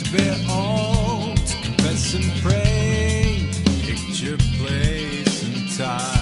to bear all, to confess and pray, picture, place, and time.